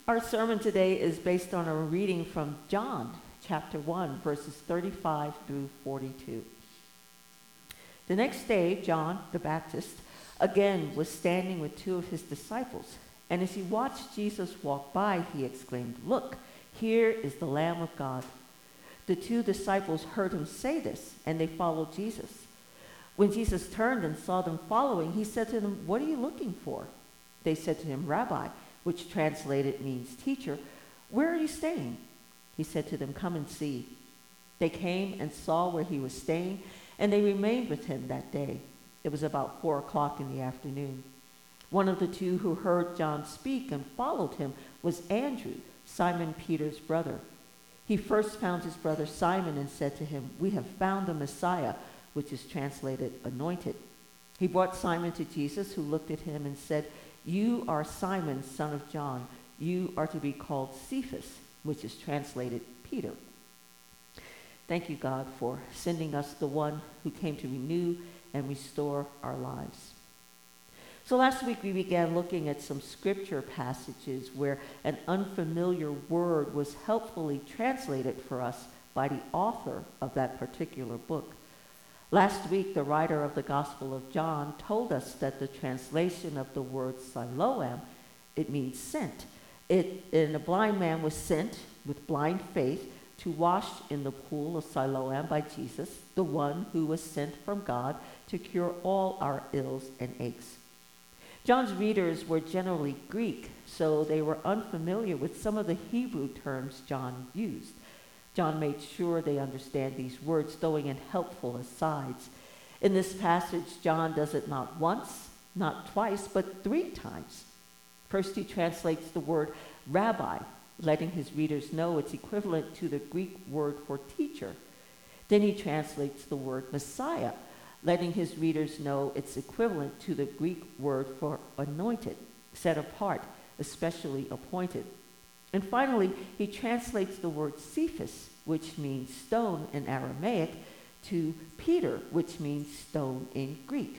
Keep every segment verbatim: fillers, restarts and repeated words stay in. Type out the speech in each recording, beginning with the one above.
Our sermon today is based on a reading from John chapter one, verses thirty-five through forty-two. The next day, John the Baptist again was standing with two of his disciples, and as he watched Jesus walk by, he exclaimed, "Look, here is the Lamb of God." The two disciples heard him say this, and they followed Jesus. When Jesus turned and saw them following, he said to them, "What are you looking for?" They said to him, "Rabbi," which translated means teacher, "where are you staying?" He said to them, "Come and see." They came and saw where he was staying, and they remained with him that day. It was about four o'clock in the afternoon. One of the two who heard John speak and followed him was Andrew, Simon Peter's brother. He first found his brother Simon and said to him, "We have found the Messiah," which is translated anointed. He brought Simon to Jesus, who looked at him and said, "You are Simon, son of John. You are to be called Cephas," which is translated Peter. Thank you, God, for sending us the one who came to renew and restore our lives. So last week we began looking at some scripture passages where an unfamiliar word was helpfully translated for us by the author of that particular book. Last week, the writer of the Gospel of John told us that the translation of the word Siloam, it means sent. It, and a blind man was sent with blind faith to wash in the pool of Siloam by Jesus, the one who was sent from God to cure all our ills and aches. John's readers were generally Greek, so they were unfamiliar with some of the Hebrew terms John used. John made sure they understand these words, throwing in helpful asides. In this passage, John does it not once, not twice, but three times. First, he translates the word rabbi, letting his readers know it's equivalent to the Greek word for teacher. Then he translates the word Messiah, letting his readers know it's equivalent to the Greek word for anointed, set apart, especially appointed. And finally, he translates the word Cephas, which means stone in Aramaic, to Peter, which means stone in Greek.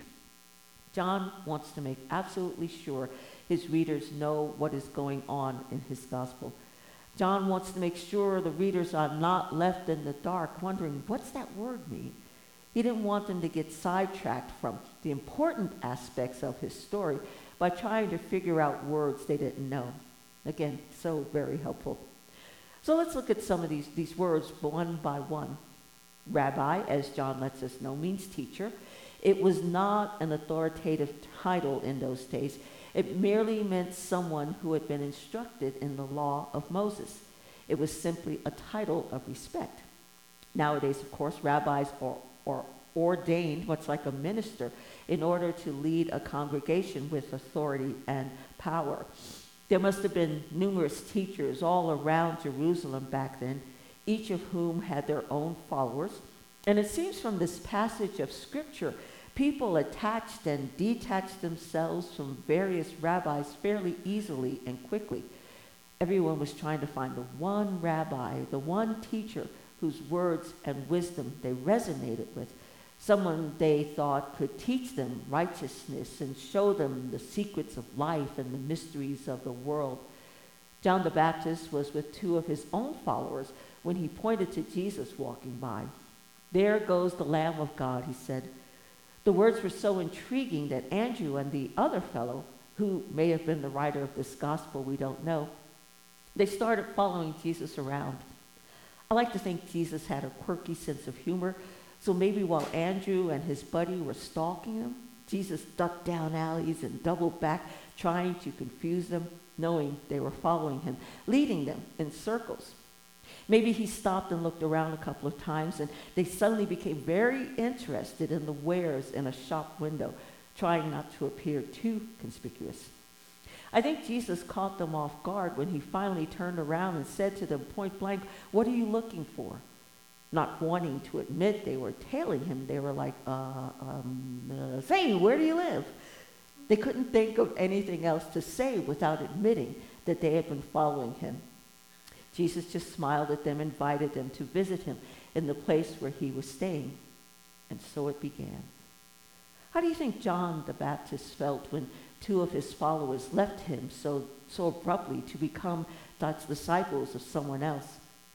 John wants to make absolutely sure his readers know what is going on in his gospel. John wants to make sure the readers are not left in the dark wondering, what's that word mean? He didn't want them to get sidetracked from the important aspects of his story by trying to figure out words they didn't know. Again, so very helpful. So let's look at some of these, these words one by one. Rabbi, as John lets us know, means teacher. It was not an authoritative title in those days. It merely meant someone who had been instructed in the law of Moses. It was simply a title of respect. Nowadays, of course, rabbis are, are ordained, much like a minister, in order to lead a congregation with authority and power. There must have been numerous teachers all around Jerusalem back then, each of whom had their own followers. And it seems from this passage of scripture, people attached and detached themselves from various rabbis fairly easily and quickly. Everyone was trying to find the one rabbi, the one teacher whose words and wisdom they resonated with. Someone they thought could teach them righteousness and show them the secrets of life and the mysteries of the world. John the Baptist was with two of his own followers when he pointed to Jesus walking by. "There goes the Lamb of God," he said. The words were so intriguing that Andrew and the other fellow, who may have been the writer of this gospel, we don't know, they started following Jesus around. I like to think Jesus had a quirky sense of humor. So maybe while Andrew and his buddy were stalking him, Jesus ducked down alleys and doubled back, trying to confuse them, knowing they were following him, leading them in circles. Maybe he stopped and looked around a couple of times, and they suddenly became very interested in the wares in a shop window, trying not to appear too conspicuous. I think Jesus caught them off guard when he finally turned around and said to them point blank, "What are you looking for?" Not wanting to admit they were tailing him, they were like, uh, um, uh, say, where do you live? They couldn't think of anything else to say without admitting that they had been following him. Jesus just smiled at them, invited them to visit him in the place where he was staying. And so it began. How do you think John the Baptist felt when two of his followers left him so so abruptly to become disciples of someone else.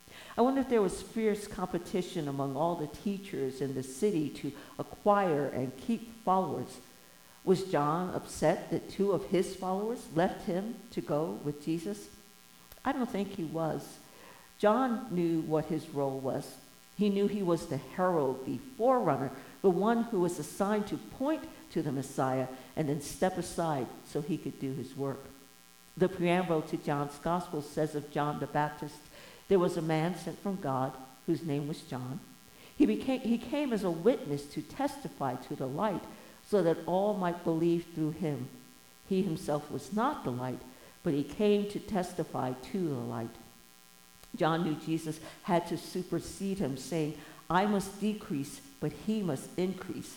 I wonder if there was fierce competition among all the teachers in the city to acquire and keep followers. Was John upset that two of his followers left him to go with Jesus? I don't think he was. John knew what his role was. He knew he was the herald, the forerunner, the one who was assigned to point to the Messiah and then step aside so he could do his work. The preamble to John's Gospel says of John the Baptist, there was a man sent from God whose name was John. He, became, he came as a witness to testify to the light so that all might believe through him. He himself was not the light, but he came to testify to the light. John knew Jesus had to supersede him, saying, I must decrease, but he must increase.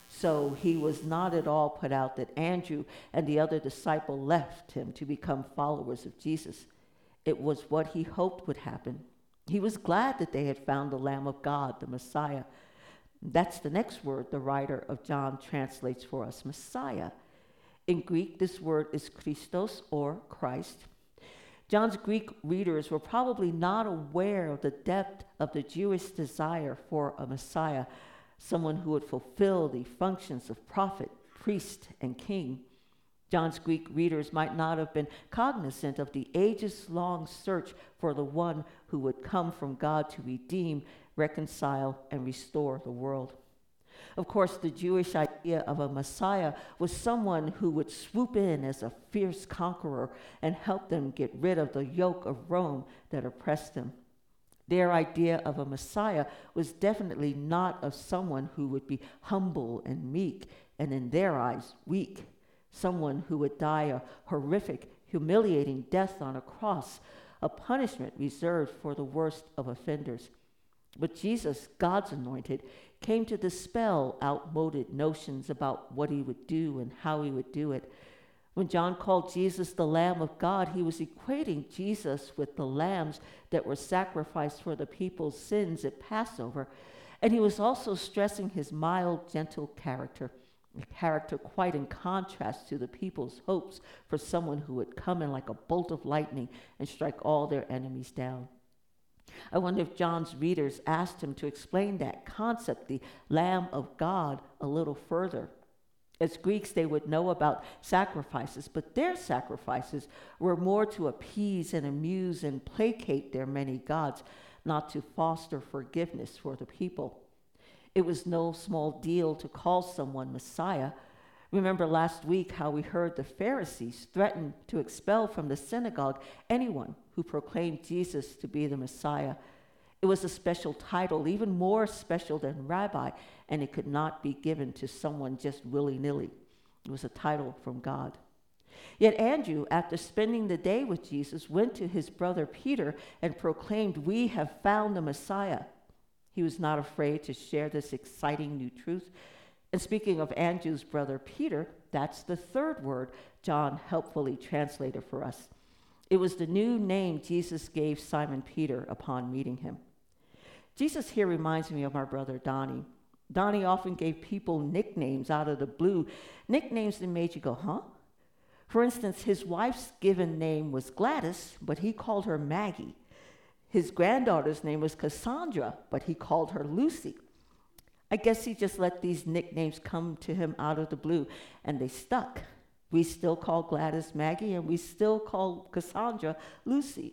So he was not at all put out that Andrew and the other disciple left him to become followers of Jesus. It was what he hoped would happen. He was glad that they had found the Lamb of God, the Messiah. That's the next word the writer of John translates for us, Messiah. In Greek, this word is Christos, or Christ. John's Greek readers were probably not aware of the depth of the Jewish desire for a Messiah, someone who would fulfill the functions of prophet, priest, and king. John's Greek readers might not have been cognizant of the ages-long search for the one who would come from God to redeem, reconcile, and restore the world. Of course, the Jewish idea of a Messiah was someone who would swoop in as a fierce conqueror and help them get rid of the yoke of Rome that oppressed them. Their idea of a Messiah was definitely not of someone who would be humble and meek and, in their eyes, weak. Someone who would die a horrific, humiliating death on a cross, a punishment reserved for the worst of offenders. But Jesus, God's anointed, came to dispel outmoded notions about what he would do and how he would do it. When John called Jesus the Lamb of God, he was equating Jesus with the lambs that were sacrificed for the people's sins at Passover. And he was also stressing his mild, gentle character, a character quite in contrast to the people's hopes for someone who would come in like a bolt of lightning and strike all their enemies down. I wonder if John's readers asked him to explain that concept, the Lamb of God, a little further. As Greeks, they would know about sacrifices, but their sacrifices were more to appease and amuse and placate their many gods, not to foster forgiveness for the people. It was no small deal to call someone Messiah. Remember last week how we heard the Pharisees threaten to expel from the synagogue anyone who proclaimed Jesus to be the Messiah. It was a special title, even more special than rabbi, and it could not be given to someone just willy-nilly. It was a title from God. Yet Andrew, after spending the day with Jesus, went to his brother Peter and proclaimed, "We have found the Messiah." He was not afraid to share this exciting new truth. And speaking of Andrew's brother Peter, that's the third word John helpfully translated for us. It was the new name Jesus gave Simon Peter upon meeting him. Jesus here reminds me of our brother Donnie. Donnie often gave people nicknames out of the blue, nicknames that made you go, huh? For instance, his wife's given name was Gladys, but he called her Maggie. His granddaughter's name was Cassandra, but he called her Lucy. I guess he just let these nicknames come to him out of the blue, and they stuck. We still call Gladys Maggie, and we still call Cassandra Lucy.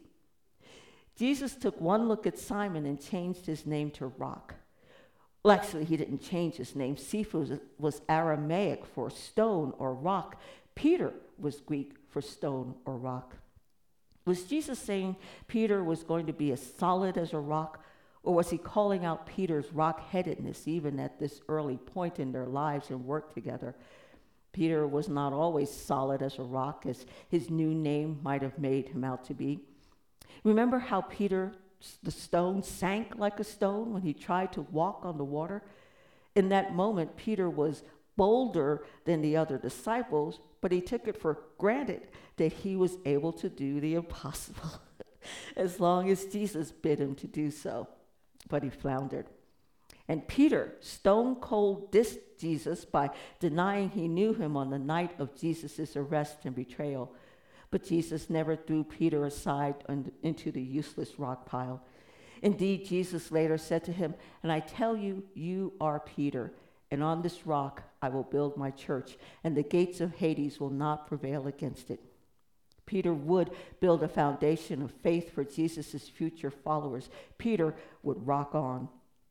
Jesus took one look at Simon and changed his name to Rock. Well, actually, he didn't change his name. Cephas was Aramaic for stone or rock. Peter was Greek for stone or rock. Was Jesus saying Peter was going to be as solid as a rock, or was he calling out Peter's rock-headedness even at this early point in their lives and work together? Peter was not always solid as a rock, as his new name might have made him out to be. Remember how Peter, the stone, sank like a stone when he tried to walk on the water? In that moment, Peter was bolder than the other disciples, but he took it for granted that he was able to do the impossible as long as Jesus bid him to do so. But he floundered. And Peter stone cold dissed Jesus by denying he knew him on the night of Jesus' arrest and betrayal. But Jesus never threw Peter aside and into the useless rock pile. Indeed, Jesus later said to him, "And I tell you, you are Peter, and on this rock I will build my church, and the gates of Hades will not prevail against it." Peter would build a foundation of faith for Jesus' future followers. Peter would rock on.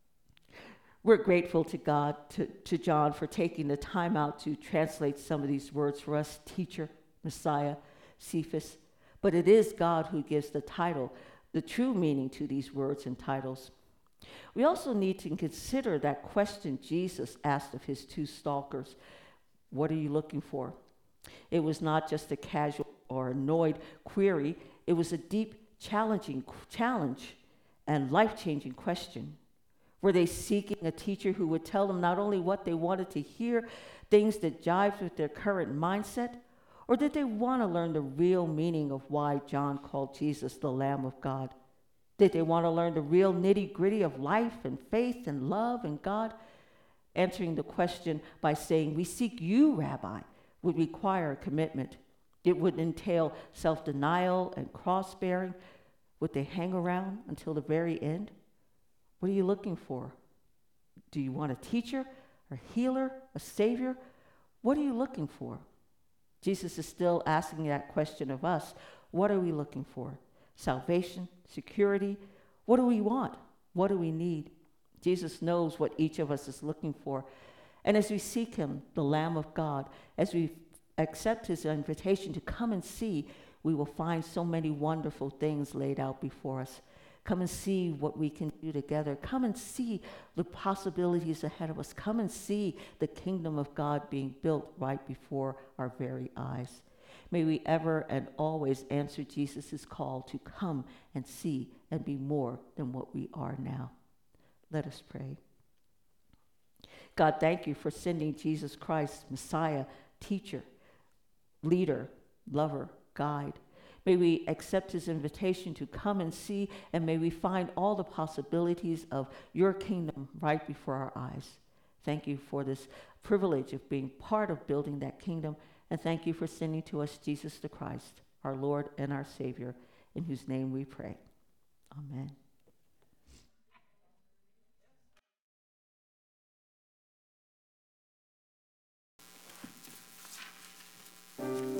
We're grateful to God, to, to John, for taking the time out to translate some of these words for us, teacher, Messiah, Cephas. But it is God who gives the title, the true meaning to these words and titles. We also need to consider that question Jesus asked of his two stalkers. What are you looking for? It was not just a casual or annoyed query. It was a deep, challenging challenge and life-changing question. Were they seeking a teacher who would tell them not only what they wanted to hear, things that jived with their current mindset, or did they want to learn the real meaning of why John called Jesus the Lamb of God? Did they want to learn the real nitty-gritty of life and faith and love and God? Answering the question by saying, "We seek you, Rabbi," would require a commitment. It would entail self-denial and cross-bearing. Would they hang around until the very end? What are you looking for? Do you want a teacher, a healer, a savior? What are you looking for? Jesus is still asking that question of us. What are we looking for? Salvation, security? What do we want? What do we need? Jesus knows what each of us is looking for. And as we seek him, the Lamb of God, as we accept his invitation to come and see, we will find so many wonderful things laid out before us. Come and see what we can do together. Come and see the possibilities ahead of us. Come and see the kingdom of God being built right before our very eyes. May we ever and always answer Jesus' call to come and see and be more than what we are now. Let us pray. God, thank you for sending Jesus Christ, Messiah, teacher, leader, lover, guide. May we accept his invitation to come and see, and may we find all the possibilities of your kingdom right before our eyes. Thank you for this privilege of being part of building that kingdom, and thank you for sending to us Jesus the Christ, our Lord and our Savior, in whose name we pray. Amen.